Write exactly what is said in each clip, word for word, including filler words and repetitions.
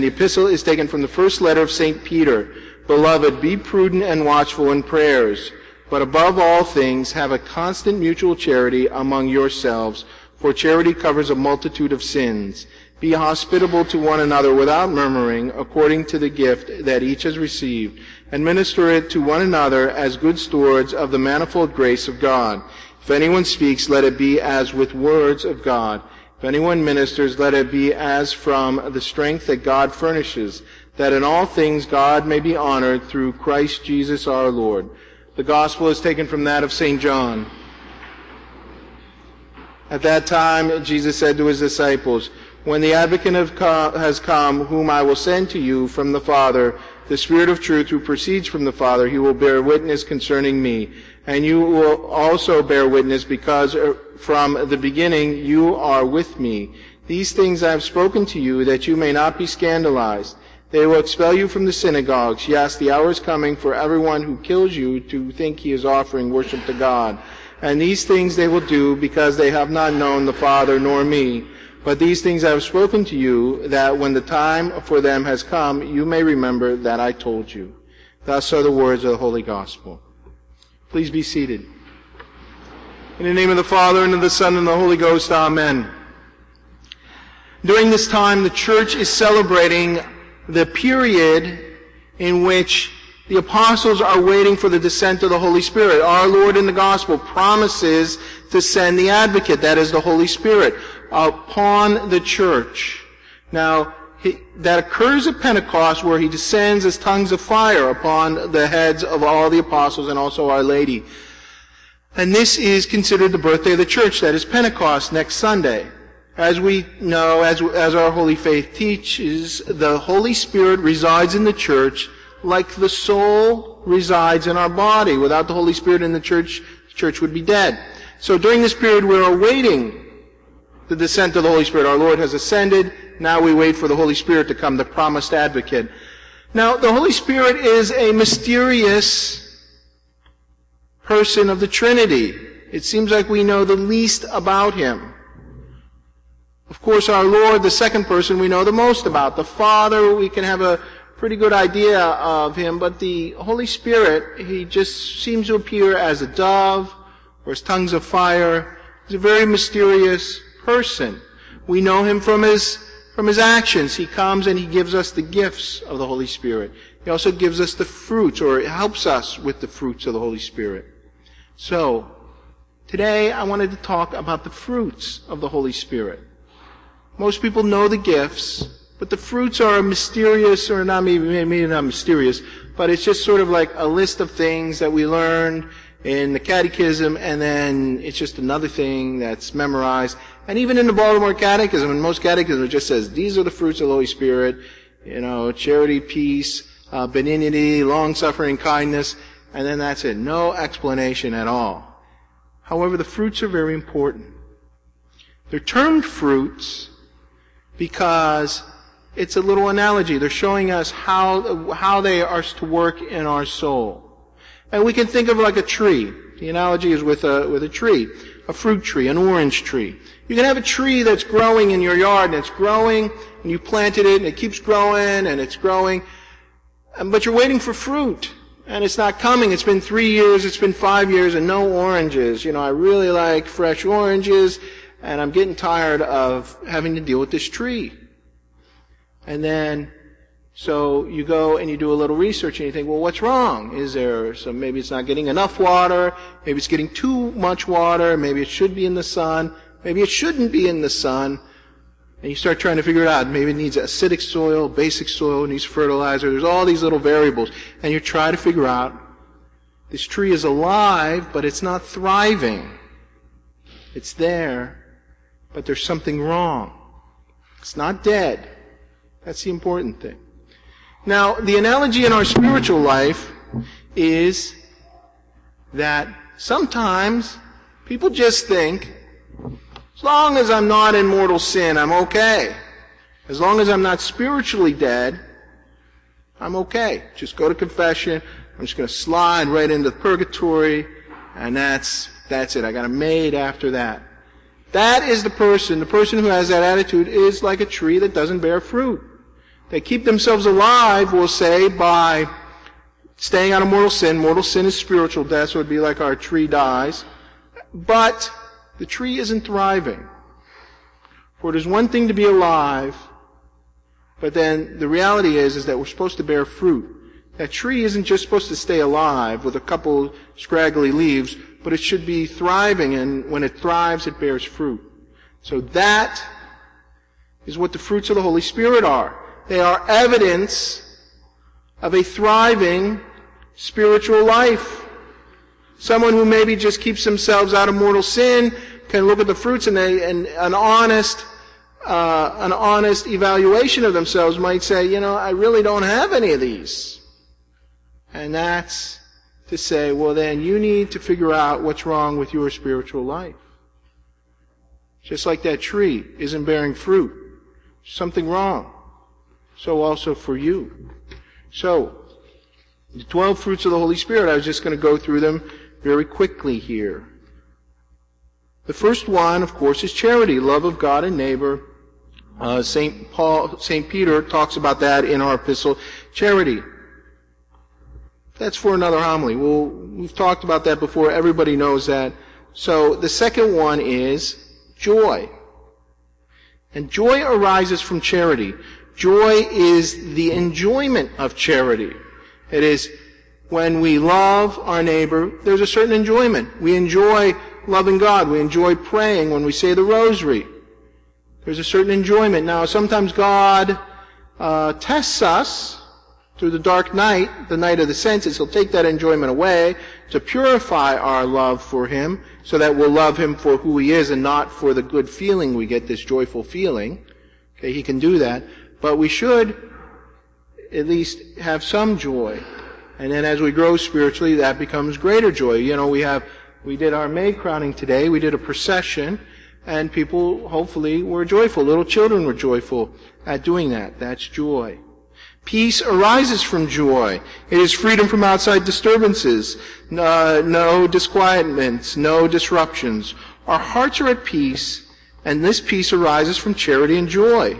epistle is taken from the first letter of Saint Peter. Beloved, be prudent and watchful in prayers, but above all things have a constant mutual charity among yourselves, for charity covers a multitude of sins. Be hospitable to one another without murmuring, according to the gift that each has received, and minister it to one another as good stewards of the manifold grace of God. If anyone speaks, let it be as with words of God. If anyone ministers, let it be as from the strength that God furnishes, that in all things God may be honored through Christ Jesus our Lord. The gospel is taken from that of Saint John. At that time, Jesus said to his disciples, when the advocate has come, whom I will send to you from the Father, the Spirit of truth who proceeds from the Father, he will bear witness concerning me. And you will also bear witness, because from the beginning you are with me. These things I have spoken to you, that you may not be scandalized. They will expel you from the synagogues. Yes, the hour is coming for everyone who kills you to think he is offering worship to God. And these things they will do, because they have not known the Father nor me. But these things I have spoken to you, that when the time for them has come, you may remember that I told you. Thus are the words of the Holy Gospel. Please be seated. In the name of the Father, and of the Son, and of the Holy Ghost, amen. During this time, the Church is celebrating the period in which the apostles are waiting for the descent of the Holy Spirit. Our Lord in the Gospel promises to send the advocate, that is the Holy Spirit, upon the church. Now, he, that occurs at Pentecost, where he descends as tongues of fire upon the heads of all the apostles and also Our Lady. And this is considered the birthday of the church, that is Pentecost, next Sunday. As we know, as, as our holy faith teaches, the Holy Spirit resides in the church like the soul resides in our body. Without the Holy Spirit in the church, the church would be dead. So during this period, we're awaiting the descent of the Holy Spirit. Our Lord has ascended. Now we wait for the Holy Spirit to come, the promised advocate. Now, the Holy Spirit is a mysterious person of the Trinity. It seems like we know the least about him. Of course, our Lord, the second person, we know the most about. The Father, we can have a pretty good idea of him, but the Holy Spirit, he just seems to appear as a dove or as tongues of fire. He's a very mysterious person. We know him from his from his actions. He comes and he gives us the gifts of the Holy Spirit. He also gives us the fruits, or helps us with the fruits of the Holy Spirit. So, today I wanted to talk about the fruits of the Holy Spirit. Most people know the gifts, but the fruits are mysterious, or not maybe, maybe not mysterious, but it's just sort of like a list of things that we learned in the catechism, and then it's just another thing that's memorized. And even in the Baltimore Catechism, in most catechisms, it just says, these are the fruits of the Holy Spirit, you know, charity, peace, uh, benignity, long-suffering, kindness, and then that's it. No explanation at all. However, the fruits are very important. They're termed fruits because it's a little analogy. They're showing us how, how they are to work in our soul. And we can think of it like a tree. The analogy is with a, with a tree, a fruit tree, an orange tree. You can have a tree that's growing in your yard, and it's growing, and you planted it, and it keeps growing, and it's growing, but you're waiting for fruit, and it's not coming. It's been three years, it's been five years, and no oranges. You know, I really like fresh oranges, and I'm getting tired of having to deal with this tree. And then, so you go and you do a little research and you think, well, what's wrong? Is there some, maybe it's not getting enough water, maybe it's getting too much water, maybe it should be in the sun, maybe it shouldn't be in the sun. And you start trying to figure it out. Maybe it needs acidic soil, basic soil, it needs fertilizer. There's all these little variables. And you try to figure out, this tree is alive, but it's not thriving. It's there, but there's something wrong. It's not dead. That's the important thing. Now, the analogy in our spiritual life is that sometimes people just think, as long as I'm not in mortal sin, I'm okay. As long as I'm not spiritually dead, I'm okay. Just go to confession. I'm just going to slide right into purgatory, and that's that's it. I got a maid after that. That is the person, the person who has that attitude is like a tree that doesn't bear fruit. They keep themselves alive, we'll say, by staying out of mortal sin. Mortal sin is spiritual death, so it would be like our tree dies. But the tree isn't thriving. For it is one thing to be alive, but then the reality is, is that we're supposed to bear fruit. That tree isn't just supposed to stay alive with a couple scraggly leaves, but it should be thriving, and when it thrives, it bears fruit. So that is what the fruits of the Holy Spirit are. They are evidence of a thriving spiritual life. Someone who maybe just keeps themselves out of mortal sin can look at the fruits, and, they, and an honest uh, an honest evaluation of themselves might say, you know, I really don't have any of these. And that's to say, well, then you need to figure out what's wrong with your spiritual life. Just like that tree isn't bearing fruit. Something wrong. So also for you. So, the twelve fruits of the Holy Spirit, I was just going to go through them very quickly here. The first one, of course, is charity, love of God and neighbor. Uh, Saint Paul, Saint Peter talks about that in our epistle. Charity. That's for another homily. We'll, we've talked about that before. Everybody knows that. So the second one is joy. And joy arises from charity. Joy is the enjoyment of charity. It is when we love our neighbor, there's a certain enjoyment. We enjoy loving God. We enjoy praying when we say the rosary. There's a certain enjoyment. Now, sometimes God uh, tests us through the dark night, the night of the senses. He'll take that enjoyment away to purify our love for Him so that we'll love Him for who He is and not for the good feeling we get, this joyful feeling. Okay, He can do that. But we should at least have some joy. And then as we grow spiritually, that becomes greater joy. You know, we have, we did our May crowning today. We did a procession, and people hopefully were joyful. Little children were joyful at doing that. That's joy. Peace arises from joy. It is freedom from outside disturbances, no, no disquietments, no disruptions. Our hearts are at peace, and this peace arises from charity and joy.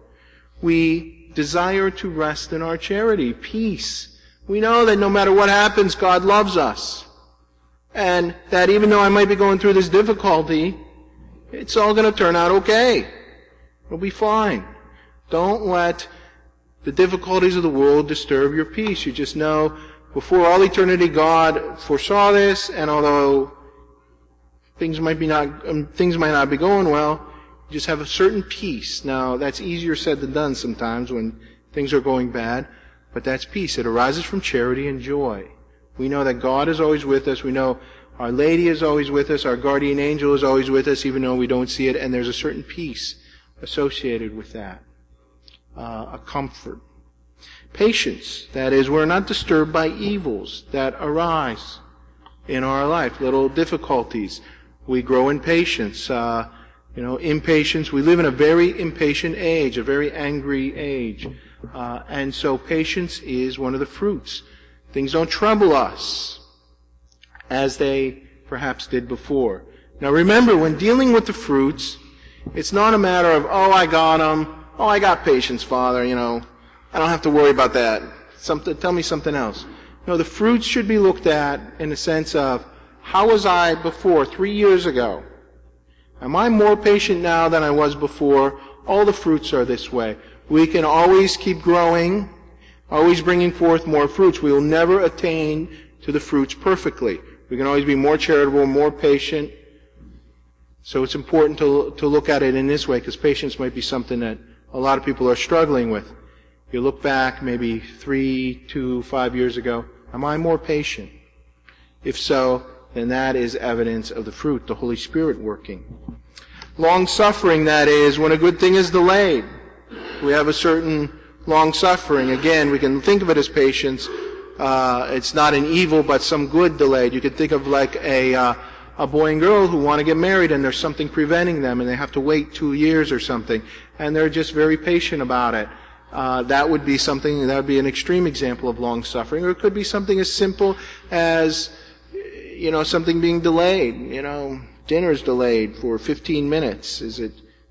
We desire to rest in our charity, peace. We know that no matter what happens, God loves us. And that even though I might be going through this difficulty, it's all going to turn out okay. It'll be fine. Don't let the difficulties of the world disturb your peace. You just know before all eternity God foresaw this, and although things might be not um, things might not be going well, you just have a certain peace. Now, that's easier said than done sometimes when things are going bad, but that's peace. It arises from charity and joy. We know that God is always with us. We know Our Lady is always with us. Our guardian angel is always with us, even though we don't see it. And there's a certain peace associated with that. Uh, a comfort. Patience. That is, we're not disturbed by evils that arise in our life. Little difficulties. We grow in patience. Uh, you know, impatience. We live in a very impatient age, a very angry age. Uh, and so patience is one of the fruits. Things don't trouble us as they perhaps did before. Now remember, when dealing with the fruits, it's not a matter of, oh, I got them. Oh, I got patience, Father, you know. I don't have to worry about that. Something, tell me something else. No, the fruits should be looked at in the sense of, how was I before, three years ago? Am I more patient now than I was before? All the fruits are this way. We can always keep growing, always bringing forth more fruits. We will never attain to the fruits perfectly. We can always be more charitable, more patient. So it's important to, to look at it in this way, because patience might be something that a lot of people are struggling with. You look back maybe three, two, five years ago. Am I more patient? If so, then that is evidence of the fruit, the Holy Spirit working. Long-suffering, that is, when a good thing is delayed. We have a certain long-suffering. Again, we can think of it as patience. Uh, it's not an evil, but some good delayed. You could think of like a uh, a boy and girl who want to get married, and there's something preventing them, and they have to wait two years or something, and they're just very patient about it. Uh, that would be something, that would be an extreme example of long-suffering. Or it could be something as simple as, you know, something being delayed. You know, dinner's delayed for fifteen minutes. Is it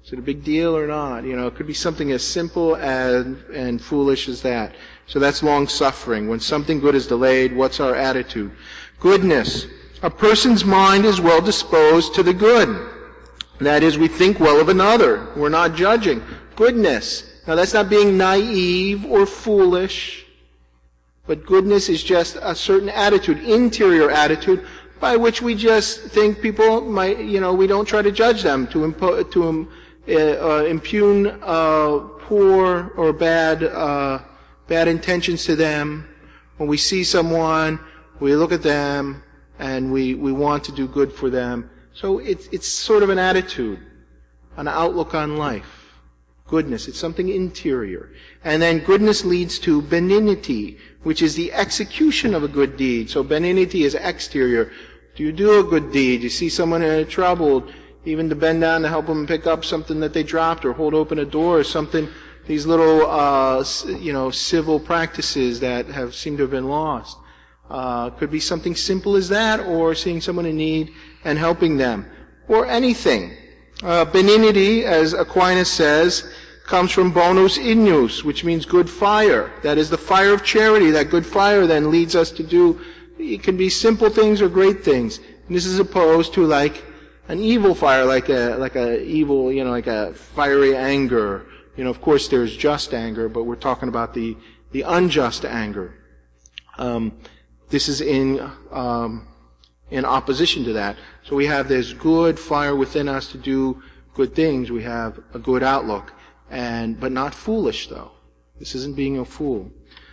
Is it a big deal or not? You know, it could be something as simple and, and foolish as that. So that's long-suffering. When something good is delayed, what's our attitude? Goodness. A person's mind is well disposed to the good. That is, we think well of another. We're not judging. Goodness. Now that's not being naive or foolish, but goodness is just a certain attitude, interior attitude, by which we just think people might, you know, we don't try to judge them, to impo- to um, uh, uh, impugn uh, poor or bad uh, bad intentions to them. When we see someone, we look at them and we, we want to do good for them. So it's it's sort of an attitude, an outlook on life. Goodness, it's something interior. And then goodness leads to benignity, which is the execution of a good deed. So benignity is exterior. Do you do a good deed? You see someone in trouble, even to bend down to help them pick up something that they dropped or hold open a door or something. These little, uh, you know, civil practices that have seemed to have been lost. Uh, could be something simple as that, or seeing someone in need and helping them, or anything. Uh, benignity, as Aquinas says, comes from bonus ignus, which means good fire. That is the fire of charity. That good fire then leads us to do, it can be simple things or great things. And this is opposed to like an evil fire, like a, like a evil, you know, like a fiery anger. You know, of course there's just anger, but we're talking about the, the unjust anger. Um, this is in, um, in opposition to that. So we have this good fire within us to do good things. We have a good outlook, and but not foolish though. This isn't being a fool.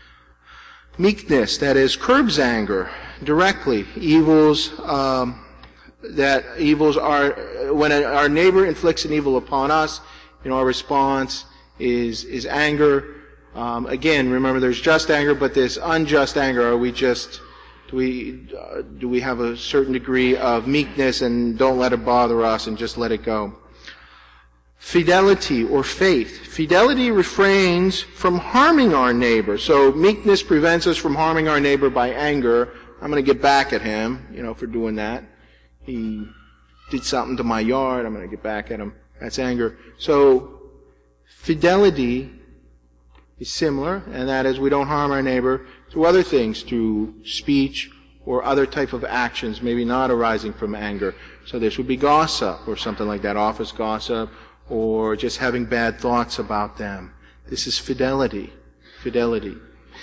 Meekness, that is, curbs anger directly. Evils, um, that evils are, when our neighbor inflicts an evil upon us, you know, our response is is anger. Um, again, remember, there's just anger, but this unjust anger, are we just Do we, uh, do we have a certain degree of meekness and don't let it bother us and just let it go? Fidelity or faith. Fidelity refrains from harming our neighbor. So meekness prevents us from harming our neighbor by anger. I'm going to get back at him, you know, for doing that. He did something to my yard. I'm going to get back at him. That's anger. So fidelity is similar, and that is we don't harm our neighbor through other things, through speech or other type of actions, maybe not arising from anger. So this would be gossip or something like that, office gossip, or just having bad thoughts about them. This is fidelity. Fidelity.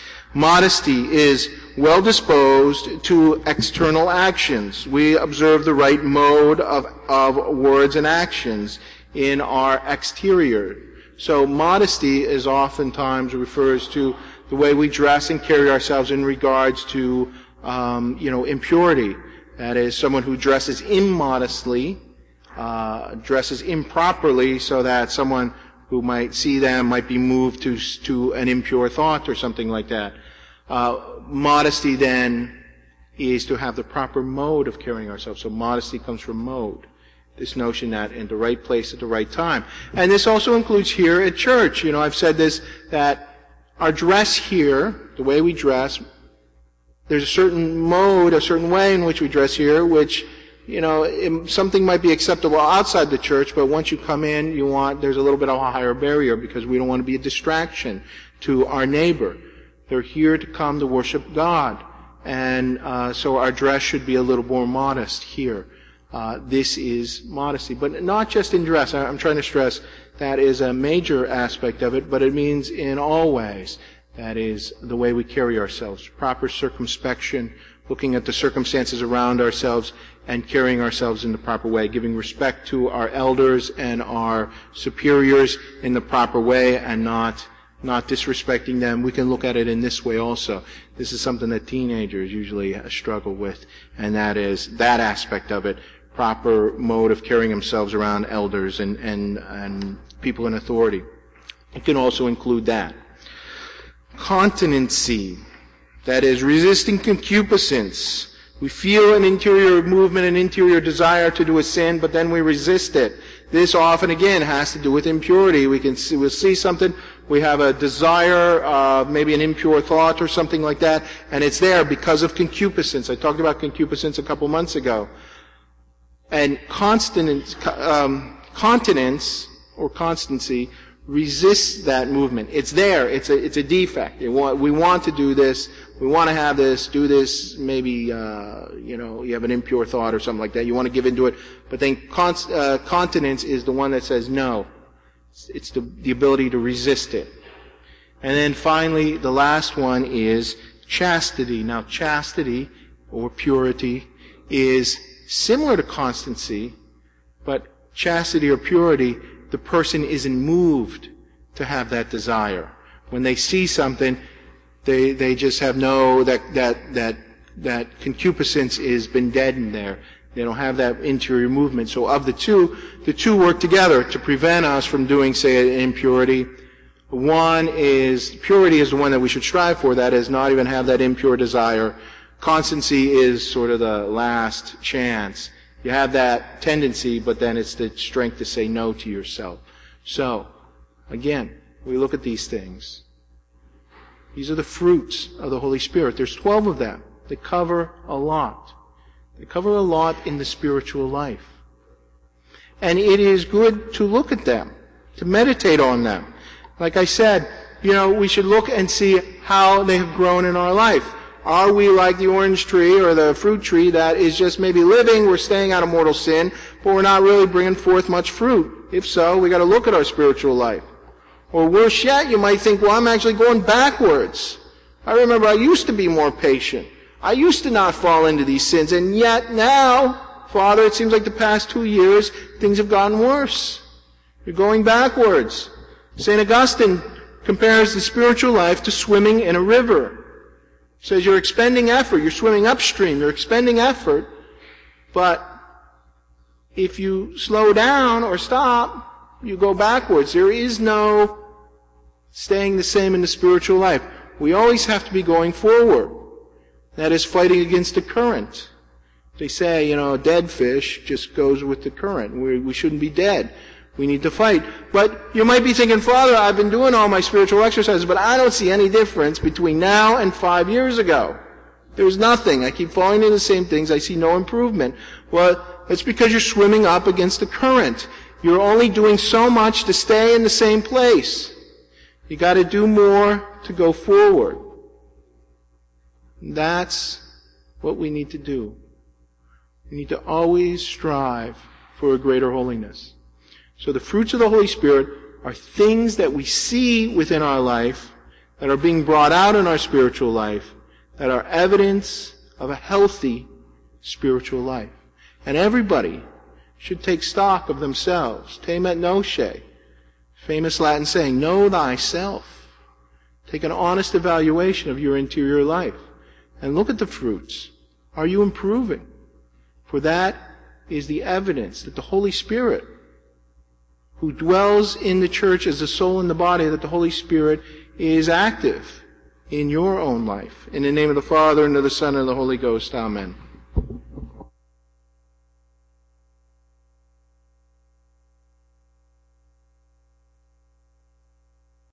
Modesty is well disposed to external actions. We observe the right mode of, of words and actions in our exterior. So modesty is oftentimes refers to the way we dress and carry ourselves in regards to, um, you know, impurity. That is, someone who dresses immodestly, uh, dresses improperly, so that someone who might see them might be moved to to an impure thought or something like that. Uh, modesty then is to have the proper mode of carrying ourselves. So modesty comes from mode. This notion that in the right place at the right time. And this also includes here at church. You know, I've said this, that our dress here, the way we dress, there's a certain mode, a certain way in which we dress here, which, you know, it, something might be acceptable outside the church, but once you come in, you want, there's a little bit of a higher barrier because we don't want to be a distraction to our neighbor. They're here to come to worship God. And uh, so our dress should be a little more modest here. Uh, this is modesty, but not just in dress. I, I'm trying to stress that is a major aspect of it, but it means in all ways. That is the way we carry ourselves. Proper circumspection, looking at the circumstances around ourselves and carrying ourselves in the proper way, giving respect to our elders and our superiors in the proper way and not not disrespecting them. We can look at it in this way also. This is something that teenagers usually struggle with, and that is that aspect of it. Proper mode of carrying themselves around elders and, and, and people in authority. It can also include that. Continency, that is resisting concupiscence. We feel an interior movement, an interior desire to do a sin, but then we resist it. This often, again, has to do with impurity. We can see, we'll see something, we have a desire, uh, maybe an impure thought or something like that, and it's there because of concupiscence. I talked about concupiscence a couple months ago. And continence, um, continence or constancy resists that movement. It's there. It's a, it's a defect. It want, we want to do this. We want to have this, do this. Maybe, uh, you know, you have an impure thought or something like that. You want to give into it. But then con- uh, continence is the one that says no. It's, it's the, the ability to resist it. And then finally, the last one is chastity. Now, chastity or purity is similar to constancy, but chastity or purity, the person isn't moved to have that desire. When they see something, they they just have no, that that that that concupiscence has been deadened there. They don't have that interior movement. So of the two, the two work together to prevent us from doing, say, an impurity. One is, purity is the one that we should strive for, that is, not even have that impure desire. Constancy is sort of the last chance. You have that tendency, but then it's the strength to say no to yourself. So, again, we look at these things. These are the fruits of the Holy Spirit. There's twelve of them. They cover a lot. They cover a lot in the spiritual life. And it is good to look at them, to meditate on them. Like I said, you know, we should look and see how they have grown in our life. Are we like the orange tree or the fruit tree that is just maybe living, we're staying out of mortal sin, but we're not really bringing forth much fruit? If so, we got to look at our spiritual life. Or worse yet, you might think, well, I'm actually going backwards. I remember I used to be more patient. I used to not fall into these sins, and yet now, Father, it seems like the past two years, things have gotten worse. You're going backwards. Saint Augustine compares the spiritual life to swimming in a river. He says you're expending effort, you're swimming upstream, you're expending effort, but if you slow down or stop, you go backwards. There is no staying the same in the spiritual life. We always have to be going forward. That is fighting against the current. They say, you know, a dead fish just goes with the current. We, we shouldn't be dead. We need to fight. But you might be thinking, Father, I've been doing all my spiritual exercises, but I don't see any difference between now and five years ago. There's nothing. I keep falling into the same things. I see no improvement. Well, it's because you're swimming up against the current. You're only doing so much to stay in the same place. You got to do more to go forward. That's what we need to do. We need to always strive for a greater holiness. So the fruits of the Holy Spirit are things that we see within our life, that are being brought out in our spiritual life, that are evidence of a healthy spiritual life. And everybody should take stock of themselves. Te met nosce. Famous Latin saying, know thyself. Take an honest evaluation of your interior life. And look at the fruits. Are you improving? For that is the evidence that the Holy Spirit, who dwells in the church as the soul in the body, that the Holy Spirit is active in your own life. In the name of the Father, and of the Son, and of the Holy Ghost. Amen.